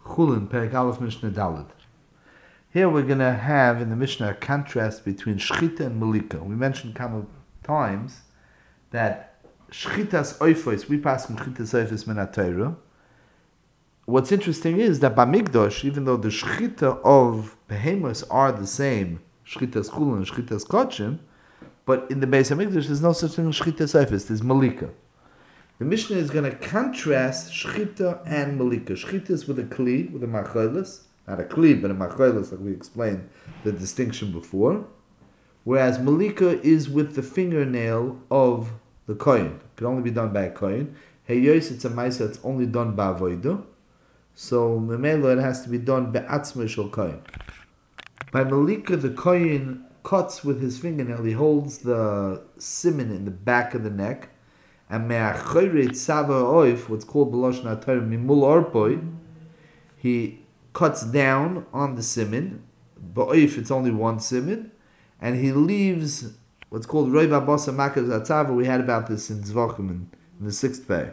Chulin, Perek Aleph, Mishnah Daled. Here we're going to have in the Mishnah a contrast between Shchita and Malika. We mentioned a couple of times that Shchitas Oifos, we pass from Shchitas Oifos Min HaTorah. What's interesting is that Bamigdosh, even though the Shchita of Behemoths are the same, Shchitas Chulin and Shchitas Kodshim, but in the Beis HaMikdash there's no such thing as Shchitas Oifos, there's Malika. The Mishnah is going to contrast Shchita and Malika. Shchita is with a Kli, with a Macholis, not a Kli, but a Macholis, like we explained the distinction before. Whereas Malika is with the fingernail of the Kohen. It can only be done by a Kohen. Heyos, it's a Maisa, it's only done by Avodah. So, Memelo, it has to be done by Atzma Shel Kohen. By Malika, the Kohen cuts with his fingernail, he holds the siman in the back of the neck, and me'achoyret sava oif, what's called b'lashon haTorah mimul arpoi, he cuts down on the siman. Ba'oif, it's only one siman, and he leaves what's called roiv abasa makav zatzava. We had about this in Zvachim in the 6th page.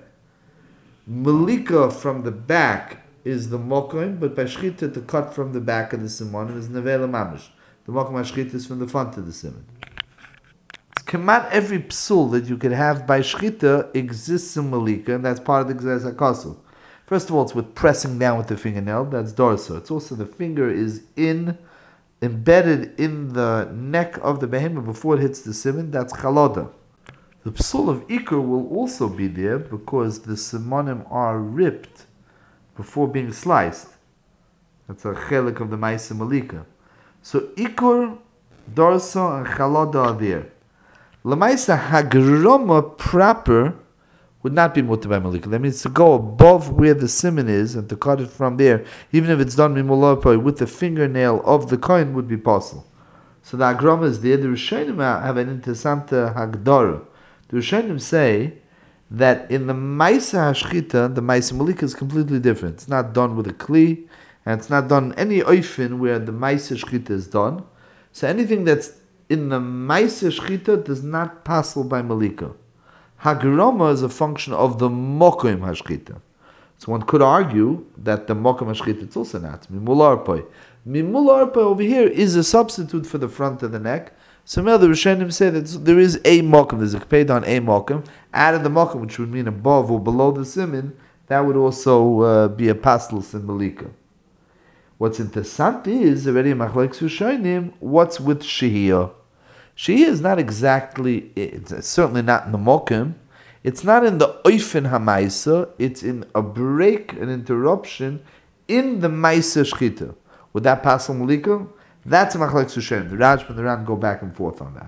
Malika from the back is the mokim, but by shchita to cut from the back of the siman is nevela mamish. The mokim shchita is from the front of the siman. Kamat every psul that you can have by shchita exists in Malika, and that's part of the Gzeres HaKosov. First of all, it's with pressing down with the fingernail, that's dorso. It's also the finger is embedded in the neck of the behemoth before it hits the siman, that's chaloda. The psul of Iker will also be there because the simonim are ripped before being sliced. That's a chelik of the Maisa Malika. So Iker, dorso, and chaloda are there. Lamaisa hagroma proper would not be mutter by Malika. That means to go above where the siman is and to cut it from there, even if it's done mimulopoi with the fingernail of the coin, would be possible. So the agroma is there. The Rishonim have an interessante hagdara. The Rishonim say that in the Maisa Hashchita, the Maisa Malika is completely different. It's not done with a kli, and it's not done any oifin where the Maisa Shchita is done. So anything that's in the Maisa Shchita does not passel by Malika. Hagroma is a function of the Mokim Hashchita. So one could argue that the Mokim Hashchita is also not. Mimul Arpoi. Mimul Arpoi over here is a substitute for the front of the neck. So now the Rishonim say that there is a Mokim, there's a Kped on a Mokim. Added the Mokim, which would mean above or below the Simin, that would also be a Pastelus in Malika. What's interesting is, already in Machlekes Rishonim, what's with Shehiyah? Shehiyah is not exactly, it's certainly not in the Mokim, it's not in the Oifen HaMaisa, it's in a break, an interruption, in the Maisa Shchita. Would that pass on Malika? That's a Machlekes Rishonim. The Raj and the Ran go back and forth on that.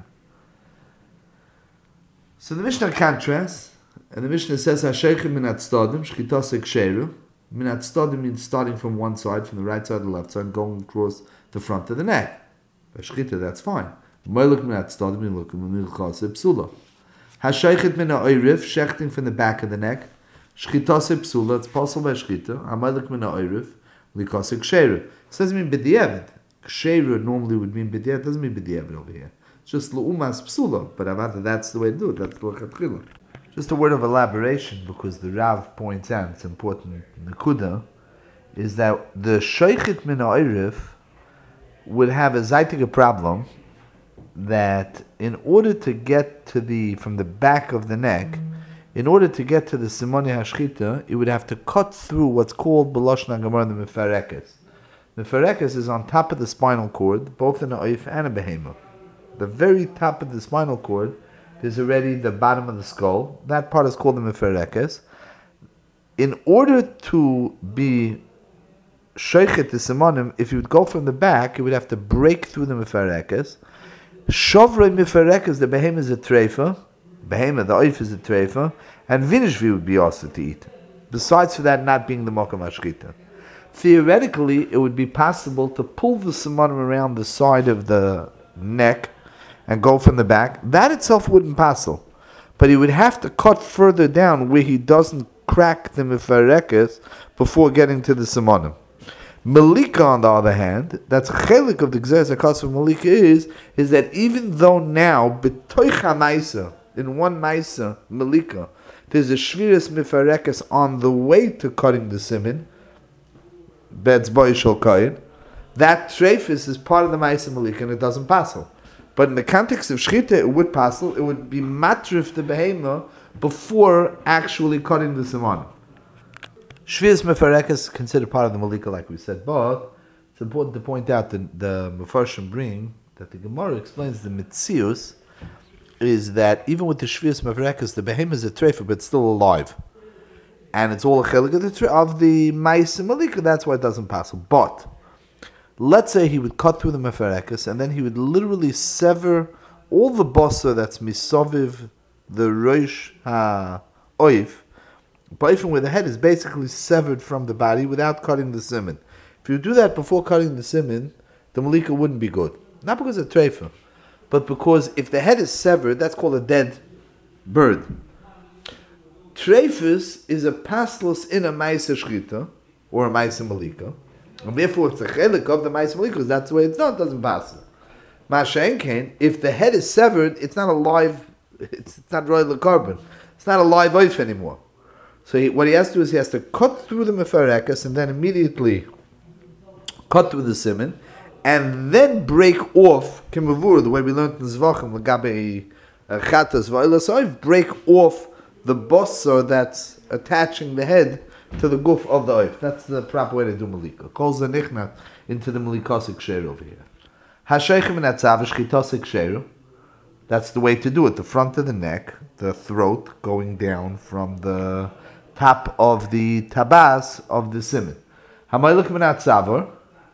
So the Mishnah contrasts, and the Mishnah says, HaSheichim min HaTzdadim, Shchitase Ksheru. Min HaTzdadim means starting from one side, from the right side to the left side, and going across the front of the neck. By Shchita, that's fine. Moiluk min HaTzdadim, Moiluk min Chase Psula. HaSheichet min HaOirif, shechting from the back of the neck. Shchitase Psula, it's possible by Shchita. HaMoiluk min HaOirif, Likase Ksheru. It doesn't mean B'diavad. Ksheru normally would mean B'diavad, it doesn't mean B'diavad over here. It's just L'umas Psula, but Avada, that's the way to do it, that's L'chatchila. Just a word of elaboration, because the Rav points out, it's important, Nekuda, is that the Sheichet min HaOirif would have a zaitige problem that in order to get to from the back of the neck, in order to get to the Simoni Hashchita, it would have to cut through what's called B'lashon HaGemara the Mefarekes. Mefarekes is on top of the spinal cord, both in a oif and a behemoth. The very top of the spinal cord, there's already the bottom of the skull. That part is called the Mefarekes. In order to be Sheichet the Simonim, if you would go from the back, you would have to break through the Mefarekes. Shovrei Mefarekes, the behemoth is a treifa. Behemoth, the oif is a treifa. And Vinishvi would be also to eat. Besides for that not being the Mokum Hashchita. Theoretically, it would be possible to pull the Simonim around the side of the neck and go from the back. That itself wouldn't passel. But he would have to cut further down where he doesn't crack the Mefarekes before getting to the Simonim. Malika, on the other hand, that's a chelik of the Gzeres HaKosov of Malika is that even though now, b'toicha Maisa, in one Maisa, Malika, there's a Shviras Mefarekes on the way to cutting the Simin, be'etzboi shel kohen, that treifus is part of the Ma'aseh Malika and it doesn't passel. But in the context of Shchita, it would passel, it would be matrif the behema before actually cutting the siman. Shvius Mefarek is considered part of the Malika, like we said, but it's important to point out that the Mefarshim bring that the Gemara explains the Mitzius is that even with the Shvius Mefarek, the behema is a treifa, but it's still alive. And it's all a chelik of the Ma'aseh Malika, that's why it doesn't passel. But let's say he would cut through the mefarekas and then he would literally sever all the bossa that's misoviv, the rosh ha-oif, but where the head is basically severed from the body without cutting the siman. If you do that before cutting the siman, the malika wouldn't be good. Not because of treifa, but because if the head is severed, that's called a dead bird. Treifus is a paslos in a ma'aseh shchita or a ma'aseh malika. And therefore, it's a chelik of the Ma'aseh Malika, because that's the way it's done, it doesn't pass. Ma'ashen, if the head is severed, it's not alive, it's not royal carbon. It's not a live oif anymore. So what he has to do is he has to cut through the mefarekas and then immediately cut through the siman, and then break off, kimavur, the way we learned in Zvachim, l'gabe chatas v'oilas oif, break off the bossor that's attaching the head to the goof of the oif. That's the proper way to do malika. Calls the nichna into the malikosik sheir over here. Hasheichem and atzav shchitosik sheir. That's the way to do it. The front of the neck, the throat, going down from the top of the tabas of the siman. Hamaylik min atzavar,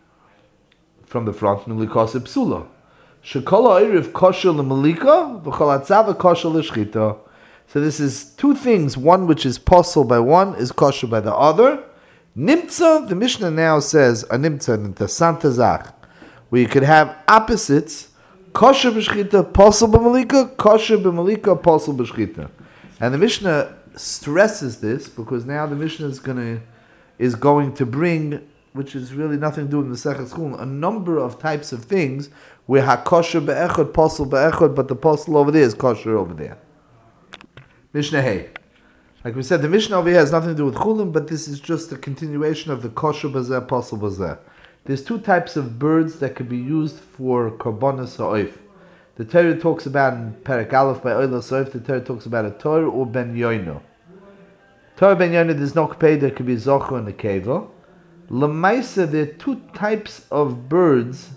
from the front, malikosik psula. Shekol ha'iriv kosher l'malika, v'chol atzava kosher l'shchita. So this is two things. One which is possible by one is kosher by the other. Nimtza, the Mishnah now says, a nimtza, interessante zach, where you could have opposites, kosher b'shchita, possible b'malika, kosher b'malika, possible b'shchita. And the Mishnah stresses this because now the Mishnah is going to bring, which is really nothing to do with the Masechet Chulin, a number of types of things where ha-kosher be'echad, possible be'echad, but the possible over there is kosher over there. Mishnah Hey. Like we said, the Mishnah over here has nothing to do with Chulin, but this is just a continuation of the kosher bazeh, possible bazeh. There's two types of birds that could be used for korbanos ha'oif. The Torah talks about in Perek Aleph by Oilas Ha'oif, the Torah talks about a Torah or Ben Yoino. Torah Ben Yoino, there's no kpei, there could be zocher and a keva. Lamaisa, there are two types of birds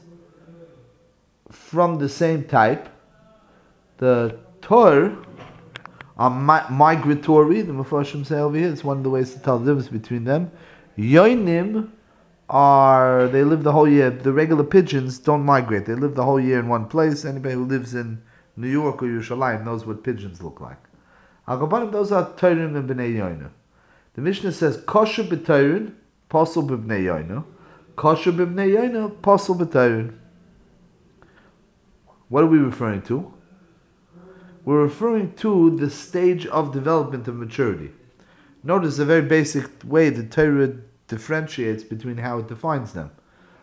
from the same type. The Torah are migratory, the Mefarshim say over here. It's one of the ways to tell the difference between them. Yoinim they live the whole year. The regular pigeons don't migrate. They live the whole year in one place. Anybody who lives in New York or Yerushalayim knows what pigeons look like. Al-Gabanim, those are Teirin and B'nei Yoina. The Mishnah says, Kosher b'Teirin, Posel b'Bnei Yoina. Kosher b'Bnei Yoina, Posel b'Teirin. What are we referring to? We're referring to the stage of development of maturity. Notice a very basic way the Torah differentiates between how it defines them.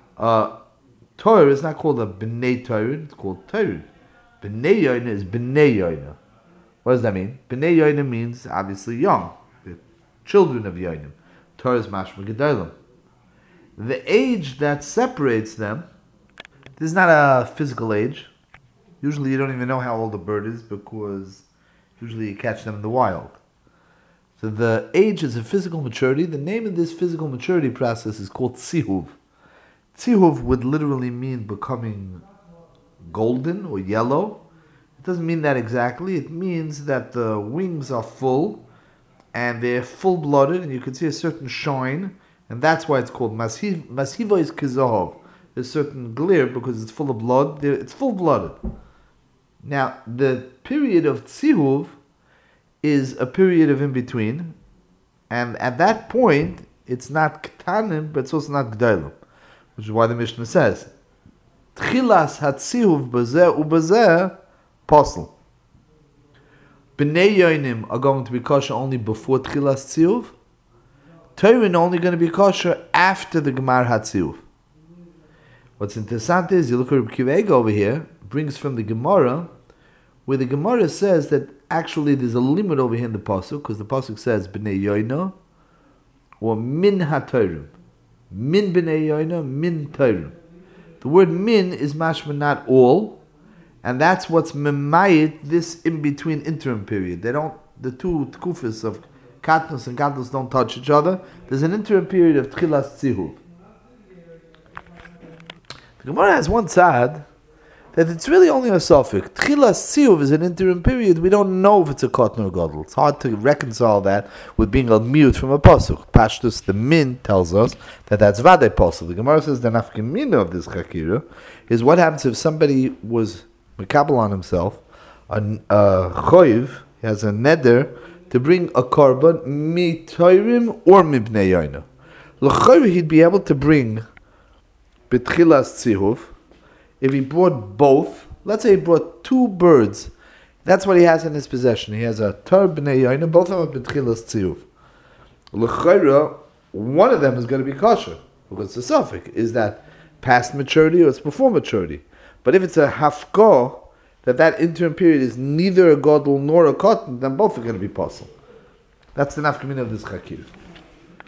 Torah is not called a B'nei Torah, it's called Torah. B'nei Yoina is B'nei Yoina. What does that mean? B'nei Yoina means obviously young, the children of Yoinim. Torah is Mashma Gedolim. The age that separates them, this is not a physical age. Usually you don't even know how old a bird is because usually you catch them in the wild. So the age is a physical maturity. The name of this physical maturity process is called tzihuv. Tzihuv would literally mean becoming golden or yellow. It doesn't mean that exactly. It means that the wings are full and they're full-blooded and you can see a certain shine, and that's why it's called mashiva is kizahov. There's a certain glare because it's full of blood. It's full-blooded. Now, the period of tzihuv is a period of in-between, and at that point, it's not ketanim, but it's also not g'daylim, which is why the Mishnah says, Tchilas hatzihuv b'zeh u'b'zeh posel. B'nei yoinim are going to be kosher only before Tchilas tzihuv. Torah only going to be kosher after the Gemar hatzihuv. What's interesting is, you look at Reb Kiva Eiger over here, brings from the Gemara, where the Gemara says that actually there's a limit over here in the Pasuk, because the Pasuk says, B'nei Yoina, or Min HaTorah. Min b'nei yoina, min teirim. The word min is mashma not all, and that's what's memayit this in between interim period. They don't. The two tkufis of katnus and gadlus don't touch each other. There's an interim period of tchilas tzihuv. The Gemara has one side that it's really only a suffix. Tchilas tzihuv is an interim period. We don't know if it's a katan or gadol. It's hard to reconcile that with being a mute from a pasuk. Pashtus, the min, tells us that that's vade pasuk. The Gemara says the nafkamina of this chakira is what happens if somebody was mekabel on himself, a choiv, he has a neder to bring a korban mitoirim or mibnei yoina. L'choiv he'd be able to bring betchilas tzihuv if he brought both. Let's say he brought two birds. That's what he has in his possession. He has a tar b'nei yoina, both of them are betchilas tzihuv. L'choiv, one of them is going to be kosher because the suffix is that past maturity or it's before maturity. But if it's a hafko, that interim period is neither a gadol nor a cotton, then both are going to be possible. That's the nafkamina of this chakir.